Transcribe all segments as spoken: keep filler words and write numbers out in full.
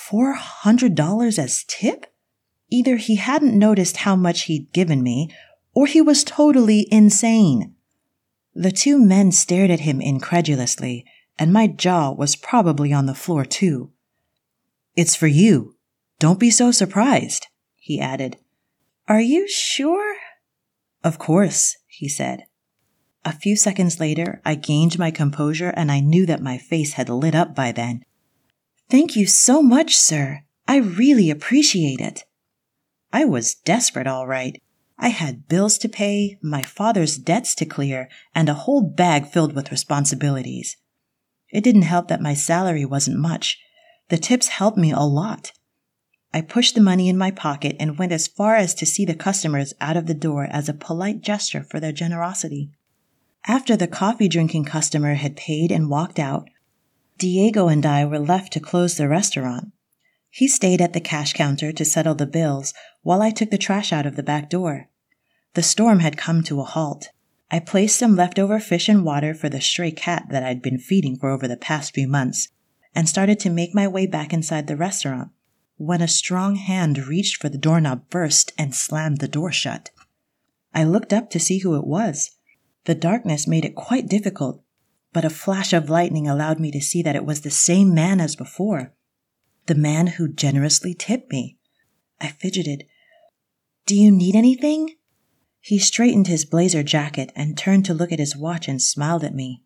four hundred dollars as tip? Either he hadn't noticed how much he'd given me, or he was totally insane. The two men stared at him incredulously, and my jaw was probably on the floor too. "It's for you. Don't be so surprised," he added. "Are you sure?" "Of course," he said. A few seconds later, I gained my composure and I knew that my face had lit up by then. "Thank you so much, sir. I really appreciate it." I was desperate, all right. I had bills to pay, my father's debts to clear, and a whole bag filled with responsibilities. It didn't help that my salary wasn't much. The tips helped me a lot. I pushed the money in my pocket and went as far as to see the customers out of the door as a polite gesture for their generosity. After the coffee-drinking customer had paid and walked out, Diego and I were left to close the restaurant. He stayed at the cash counter to settle the bills while I took the trash out of the back door. The storm had come to a halt. I placed some leftover fish and water for the stray cat that I'd been feeding for over the past few months and started to make my way back inside the restaurant when a strong hand reached for the doorknob first and slammed the door shut. I looked up to see who it was. The darkness made it quite difficult, but a flash of lightning allowed me to see that it was the same man as before. The man who generously tipped me. I fidgeted. "Do you need anything?" He straightened his blazer jacket and turned to look at his watch and smiled at me.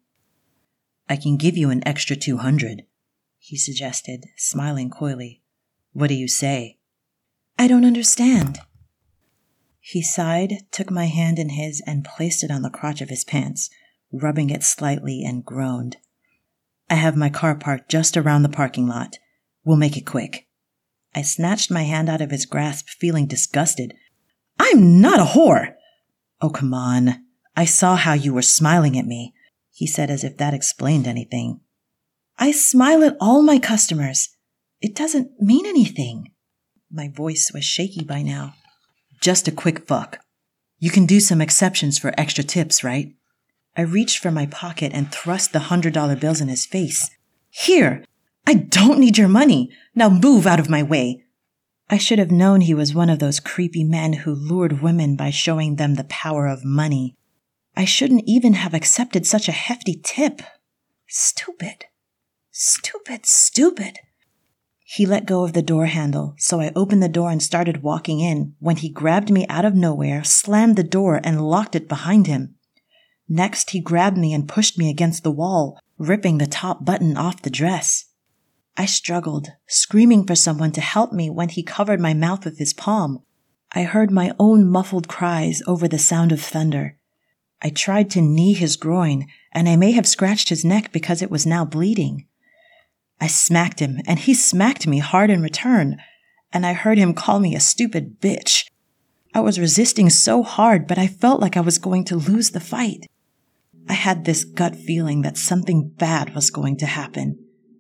"I can give you an extra two hundred," he suggested, smiling coyly. "What do you say?" "I don't understand." He sighed, took my hand in his, and placed it on the crotch of his pants, rubbing it slightly, and groaned. "I have my car parked just around the parking lot. We'll make it quick." I snatched my hand out of his grasp, feeling disgusted. "I'm not a whore!" "Oh, come on. I saw how you were smiling at me," he said as if that explained anything. "I smile at all my customers. It doesn't mean anything." My voice was shaky by now. "Just a quick fuck. You can do some exceptions for extra tips, right?" I reached for my pocket and thrust the hundred dollar bills in his face. "Here! I don't need your money. Now move out of my way." I should have known he was one of those creepy men who lured women by showing them the power of money. I shouldn't even have accepted such a hefty tip. Stupid. Stupid, stupid. He let go of the door handle, so I opened the door and started walking in when he grabbed me out of nowhere, slammed the door, and locked it behind him. Next, he grabbed me and pushed me against the wall, ripping the top button off the dress. I struggled, screaming for someone to help me when he covered my mouth with his palm. I heard my own muffled cries over the sound of thunder. I tried to knee his groin, and I may have scratched his neck because it was now bleeding. I smacked him, and he smacked me hard in return, and I heard him call me a stupid bitch. I was resisting so hard, but I felt like I was going to lose the fight. I had this gut feeling that something bad was going to happen.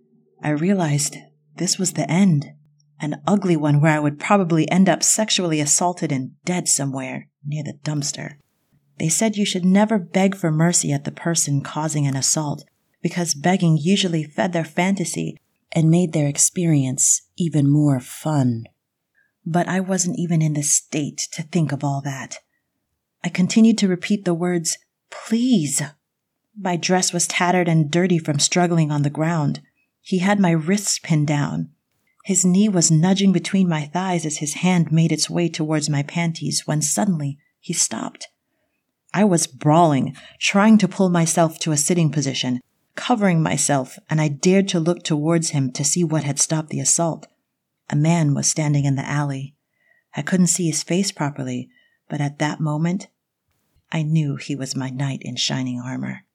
I realized this was the end, an ugly one where I would probably end up sexually assaulted and dead somewhere near the dumpster. They said you should never beg for mercy at the person causing an assault, because begging usually fed their fantasy and made their experience even more fun. But I wasn't even in the state to think of all that. I continued to repeat the words, "Please." My dress was tattered and dirty from struggling on the ground. He had my wrists pinned down. His knee was nudging between my thighs as his hand made its way towards my panties when suddenly he stopped. I was brawling, trying to pull myself to a sitting position, covering myself, and I dared to look towards him to see what had stopped the assault. A man was standing in the alley. I couldn't see his face properly, but at that moment, I knew he was my knight in shining armor.